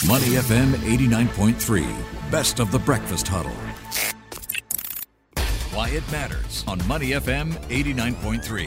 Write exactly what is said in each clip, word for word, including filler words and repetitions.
Money F M eighty-nine point three, best of the breakfast huddle. Why it matters on Money F M eighty-nine point three.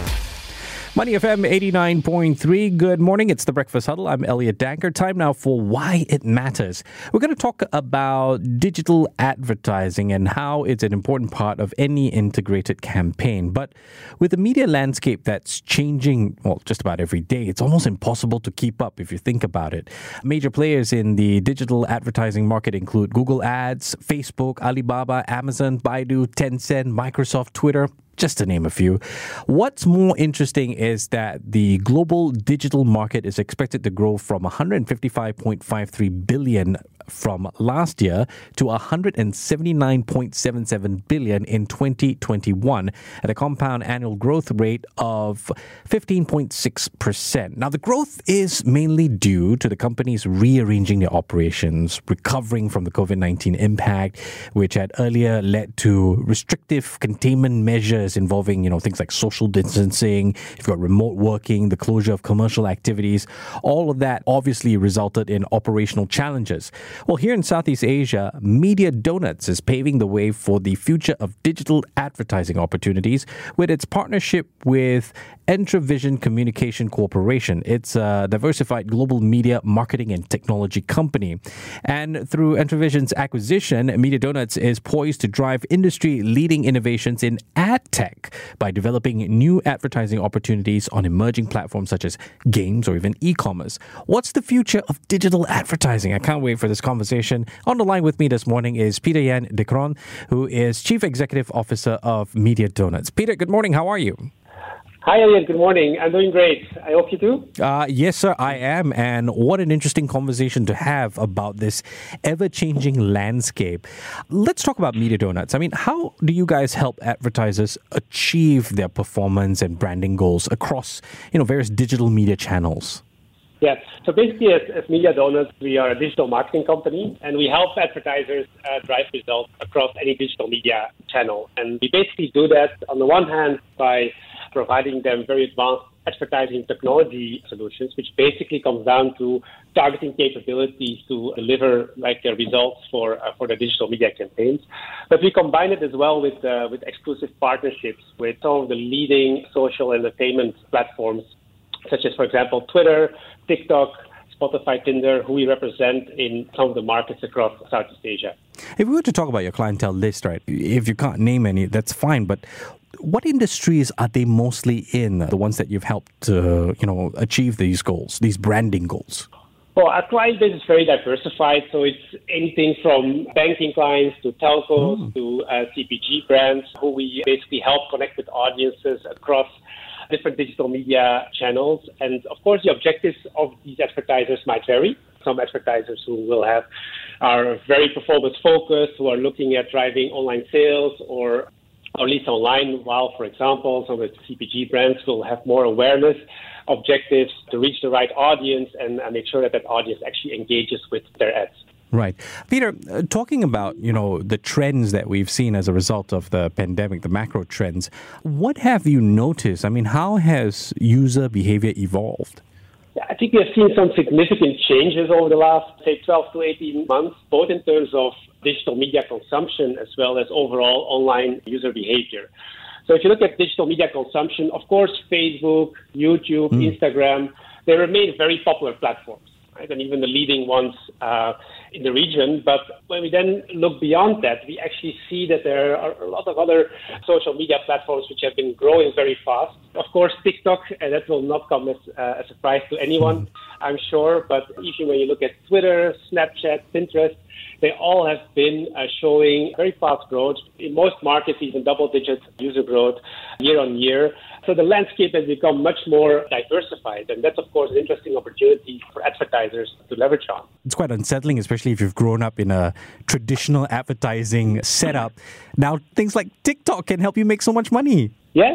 Money F M eighty-nine point three. Good morning. It's the Breakfast Huddle. I'm Elliot Danker. Time now for Why It Matters. We're going to talk about digital advertising and how it's an important part of any integrated campaign. But with the media landscape that's changing, well, just about every day, it's almost impossible to keep up if you think about it. Major players in the digital advertising market include Google Ads, Facebook, Alibaba, Amazon, Baidu, Tencent, Microsoft, Twitter, just to name a few. What's more interesting is that the global digital market is expected to grow from one hundred fifty-five point five three billion from last year to one hundred seventy-nine point seven seven billion in twenty twenty-one at a compound annual growth rate of fifteen point six percent. Now, the growth is mainly due to the companies rearranging their operations, recovering from the covid nineteen impact, which had earlier led to restrictive containment measures involving, you know, things like social distancing. You've got remote working, the closure of commercial activities. All of that obviously resulted in operational challenges. Well, here in Southeast Asia, Media Donuts is paving the way for the future of digital advertising opportunities with its partnership with Entravision Communication Corporation. It's a diversified global media marketing and technology company. And through Entravision's acquisition, Media Donuts is poised to drive industry-leading innovations in ad tech by developing new advertising opportunities on emerging platforms such as games or even e-commerce. What's the future of digital advertising? I can't wait for this conversation. On the line with me this morning is Peter Yan de Croo, who is Chief Executive Officer of Media Donuts. Peter, good morning. How are you? Hi, Elliot. Good morning. I'm doing great. I hope you do. Uh, yes, sir, I am. And what an interesting conversation to have about this ever-changing landscape. Let's talk about Media Donuts. I mean, how do you guys help advertisers achieve their performance and branding goals across, you know, various digital media channels? Yeah. So basically, as, as Media Donuts, we are a digital marketing company, and we help advertisers uh, drive results across any digital media channel. And we basically do that, on the one hand, by providing them very advanced advertising technology solutions, which basically comes down to targeting capabilities to deliver like uh, results for uh, for the digital media campaigns. But we combine it as well with uh, with exclusive partnerships with some of the leading social entertainment platforms, such as, for example, Twitter, TikTok, Spotify, Tinder, who we represent in some of the markets across Southeast Asia. If we were to talk about your clientele list, right, if you can't name any, that's fine, but what industries are they mostly in, the ones that you've helped to, you know, achieve these goals, these branding goals? Well, our client base is very diversified, so it's anything from banking clients to telcos mm. to uh, C P G brands, who we basically help connect with audiences across different digital media channels. And of course, the objectives of these advertisers might vary. Some advertisers who will have are very performance focused, who are looking at driving online sales or or leads online, while, for example, some of the C P G brands will have more awareness objectives to reach the right audience and, and make sure that that audience actually engages with their ads. Right. Peter, uh, talking about, you know, the trends that we've seen as a result of the pandemic, the macro trends, what have you noticed? I mean, how has user behavior evolved? I think we have seen some significant changes over the last, say, twelve to eighteen months, both in terms of digital media consumption as well as overall online user behavior. So if you look at digital media consumption, of course, Facebook, YouTube, mm. Instagram, they remain very popular platforms, right? And even the leading ones uh, in the region. But when we then look beyond that, we actually see that there are a lot of other social media platforms which have been growing very fast. Of course, TikTok, and that will not come as uh, a surprise to anyone, I'm sure. But even when you look at Twitter, Snapchat, Pinterest, they all have been uh, showing very fast growth. In most markets, even double-digit user growth year on year. So the landscape has become much more diversified. And that's, of course, an interesting opportunity for advertisers to leverage on. It's quite unsettling, especially if you've grown up in a traditional advertising setup. Now, things like TikTok can help you make so much money. Yes,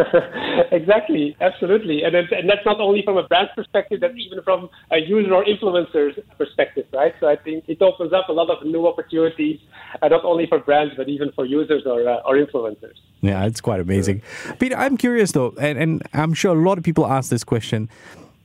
exactly, absolutely. And, it, and that's not only from a brand perspective, that's even from a user or influencer's perspective, right? So I think it opens up a lot of new opportunities, uh, not only for brands, but even for users or, uh, or influencers. Yeah, it's quite amazing. Peter, I'm curious though, and, and I'm sure a lot of people ask this question.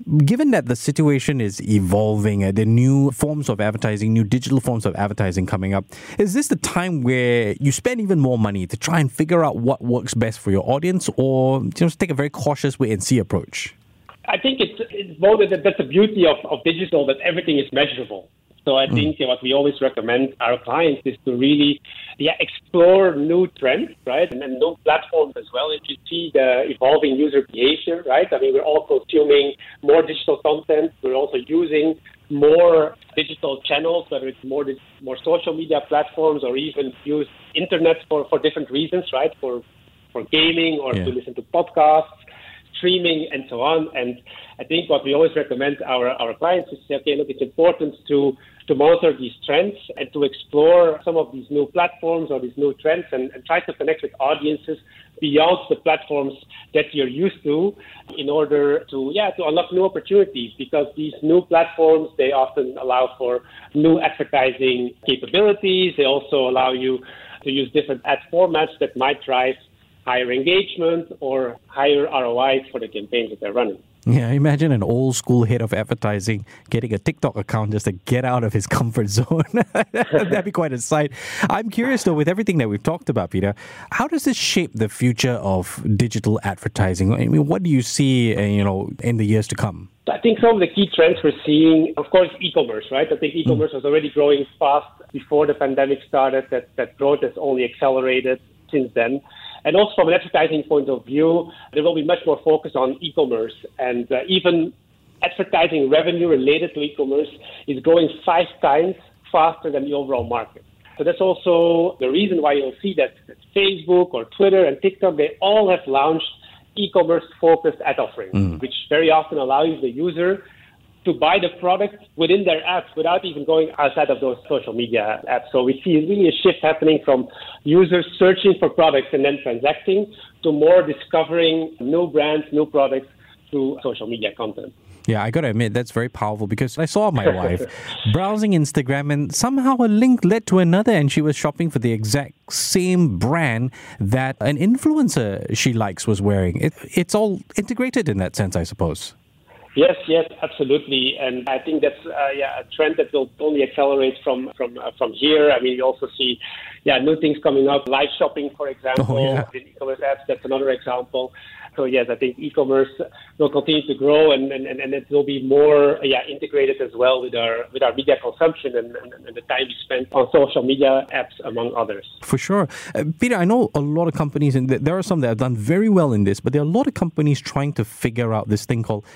Given that the situation is evolving, uh, the new forms of advertising, new digital forms of advertising coming up, is this the time where you spend even more money to try and figure out what works best for your audience, or just take a very cautious wait and see approach? I think it's, it's both. That that's the beauty of, of digital, that everything is measurable. So I think mm. what we always recommend our clients is to really yeah, explore new trends, right? And then new platforms as well. If you see the evolving user behavior, right? I mean, we're all consuming more digital content. We're also using more digital channels, whether it's more more social media platforms or even use internet for, for different reasons, right? For for gaming or yeah. to listen to podcasts, streaming, and so on. And I think what we always recommend our, our clients is to say, okay, look, it's important to to monitor these trends and to explore some of these new platforms or these new trends and, and try to connect with audiences beyond the platforms that you're used to in order to, yeah, to unlock new opportunities, because these new platforms, they often allow for new advertising capabilities. They also allow you to use different ad formats that might drive higher engagement or higher R O Is for the campaigns that they're running. Yeah, imagine an old school head of advertising getting a TikTok account just to get out of his comfort zone. That'd be quite a sight. I'm curious though, with everything that we've talked about, Peter, how does this shape the future of digital advertising? I mean, what do you see, uh, you know, in the years to come? I think some of the key trends we're seeing, of course, e-commerce, right? I think e-commerce mm. was already growing fast before the pandemic started. That, that growth has only accelerated since then. And also from an advertising point of view, there will be much more focus on e-commerce. And uh, even advertising revenue related to e-commerce is growing five times faster than the overall market. So that's also the reason why you'll see that Facebook or Twitter and TikTok, they all have launched e-commerce focused ad offerings, mm. which very often allows the user to buy the product within their apps without even going outside of those social media apps. So we see really a shift happening from users searching for products and then transacting to more discovering new brands, new products through social media content. Yeah, I got to admit, that's very powerful, because I saw my wife browsing Instagram and somehow a link led to another and she was shopping for the exact same brand that an influencer she likes was wearing. It, it's all integrated in that sense, I suppose. Yes, yes, absolutely, and I think that's uh, yeah a trend that will only accelerate from from uh, from here. I mean, you also see yeah new things coming up, live shopping, for example, oh, yeah. in e-commerce apps. That's another example. So yes, I think e-commerce will continue to grow, and, and, and it will be more yeah integrated as well with our with our media consumption and, and, and the time we spend on social media apps, among others. For sure, uh, Peter. I know a lot of companies, and there are some that have done very well in this, but there are a lot of companies trying to figure out this thing called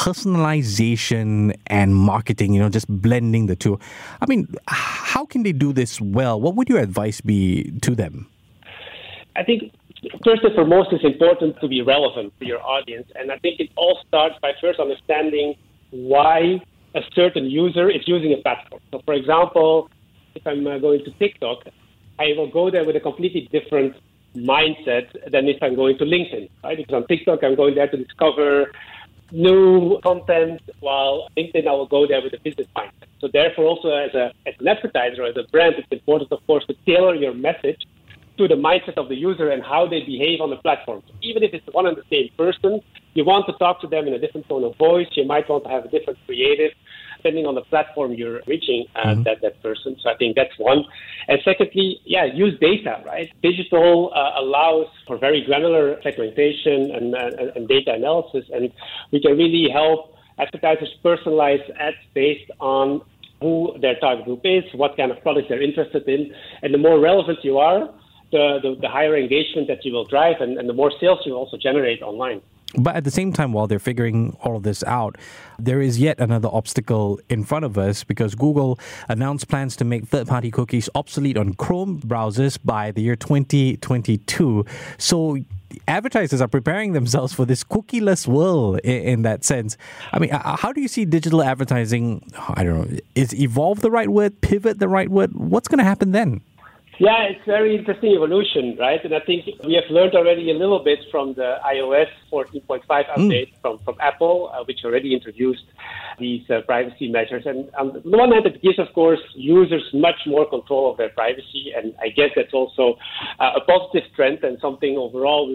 personalization and marketing, you know, just blending the two. I mean, how can they do this well? What would your advice be to them? I think first and foremost, it's important to be relevant to your audience. And I think it all starts by first understanding why a certain user is using a platform. So, for example, if I'm uh, going to TikTok, I will go there with a completely different mindset than if I'm going to LinkedIn, right? Because on TikTok, I'm going there to discover new content, while LinkedIn, I will go there with a business mindset. So therefore, also as, a, as an advertiser, as a brand, it's important, of course, to tailor your message to the mindset of the user and how they behave on the platform. So even if it's one and the same person, you want to talk to them in a different tone of voice. You might want to have a different creative, depending on the platform you're reaching uh, mm-hmm. that, that person. So I think that's one. And secondly, yeah, use data, right? Digital uh, allows for very granular segmentation and, uh, and data analysis, and we can really help advertisers personalize ads based on who their target group is, what kind of products they're interested in. And the more relevant you are, the, the, the higher engagement that you will drive, and, and the more sales you will also generate online. But at the same time, while they're figuring all of this out, there is yet another obstacle in front of us, because Google announced plans to make third-party cookies obsolete on Chrome browsers by the year twenty twenty-two. So advertisers are preparing themselves for this cookieless world in, in that sense. I mean, how do you see digital advertising? I don't know. Is evolve the right word? Pivot the right word? What's going to happen then? Yeah, it's very interesting evolution, right? And I think we have learned already a little bit from the iOS fourteen point five update mm. from, from Apple, uh, which already introduced these uh, privacy measures. And on the one hand, it gives, of course, users much more control of their privacy. And I guess that's also uh, a positive trend and something overall that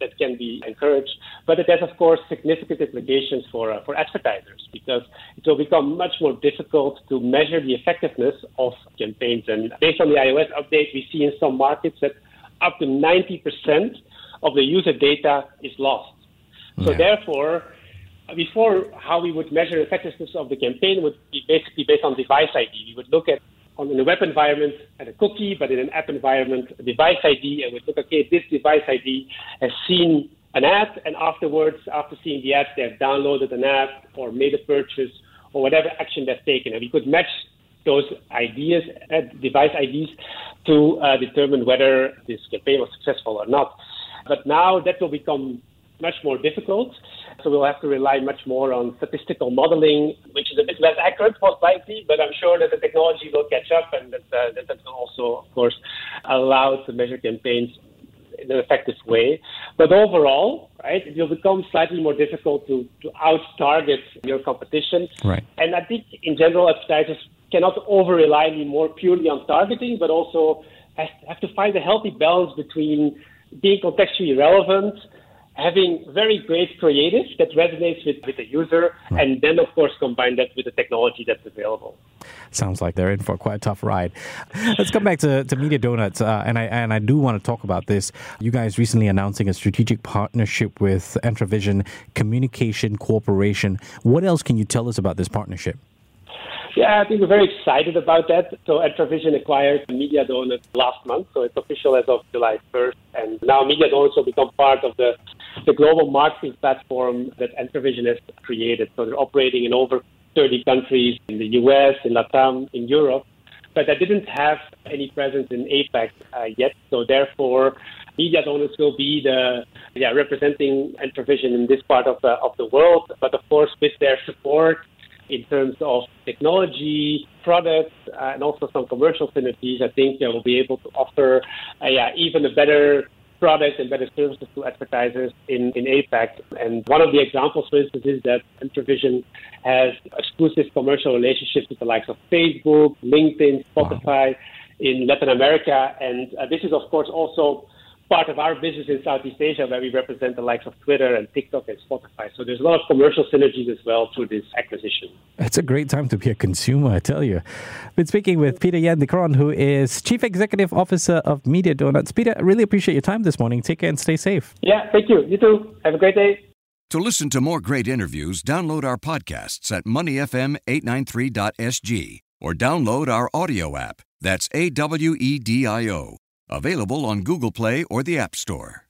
that can be encouraged. But it has, of course, significant implications for uh, for advertisers, because it will become much more difficult to measure the effectiveness of campaigns. And based on the iOS update, we see in some markets that up to ninety percent of the user data is lost. So Yeah. therefore, before, how we would measure effectiveness of the campaign would be basically based on device I D. We would look at, on in a web environment, at a cookie, but in an app environment, a device I D, and we'd look, okay, this device I D has seen an ad, and afterwards, after seeing the ad, they have downloaded an app or made a purchase or whatever action they've taken. And we could match those ideas, uh, device I Ds, to uh, determine whether this campaign was successful or not. But now that will become much more difficult. So we'll have to rely much more on statistical modeling, which is a bit less accurate, most likely, but I'm sure that the technology will catch up, and that, uh, that, that will also, of course, allow us to measure campaigns in an effective way. But overall, right, it will become slightly more difficult to, to out-target your competition. Right. And I think, in general, advertisers cannot over-rely anymore purely on targeting, but also have to find a healthy balance between being contextually relevant, having very great creative that resonates with, with the user, right. and then, of course, combine that with the technology that's available. Sounds like they're in for quite a tough ride. Let's come back to, to Media Donuts, uh, and I and I do want to talk about this. You guys recently announcing a strategic partnership with Entravision Communication Corporation. What else can you tell us about this partnership? Yeah, I think we're very excited about that. So Entravision acquired Media Donuts last month, so it's official as of July first. And now Media Donuts will become part of the, the global marketing platform that Entravision has created. So they're operating in over thirty countries, in the U S, in LATAM, in Europe. But they didn't have any presence in APAC uh, yet. So therefore, Media Donuts will be the yeah representing Entravision in this part of the, of the world. But of course, with their support in terms of technology, products, uh, and also some commercial synergies, I think uh, we'll be able to offer uh, yeah, even a better product and better services to advertisers in, in APAC. And one of the examples, for instance, is that Entravision has exclusive commercial relationships with the likes of Facebook, LinkedIn, Spotify wow. in Latin America. And uh, this is, of course, also part of our business in Southeast Asia, where we represent the likes of Twitter and TikTok and Spotify. So there's a lot of commercial synergies as well through this acquisition. It's a great time to be a consumer, I tell you. Been speaking with Peter Jan de Kroon, who is Chief Executive Officer of Media Donuts. Peter, I really appreciate your time this morning. Take care and stay safe. Yeah, thank you. You too. Have a great day. To listen to more great interviews, download our podcasts at money f m eight nine three dot s g or download our audio app. That's A W E D I O. Available on Google Play or the App Store.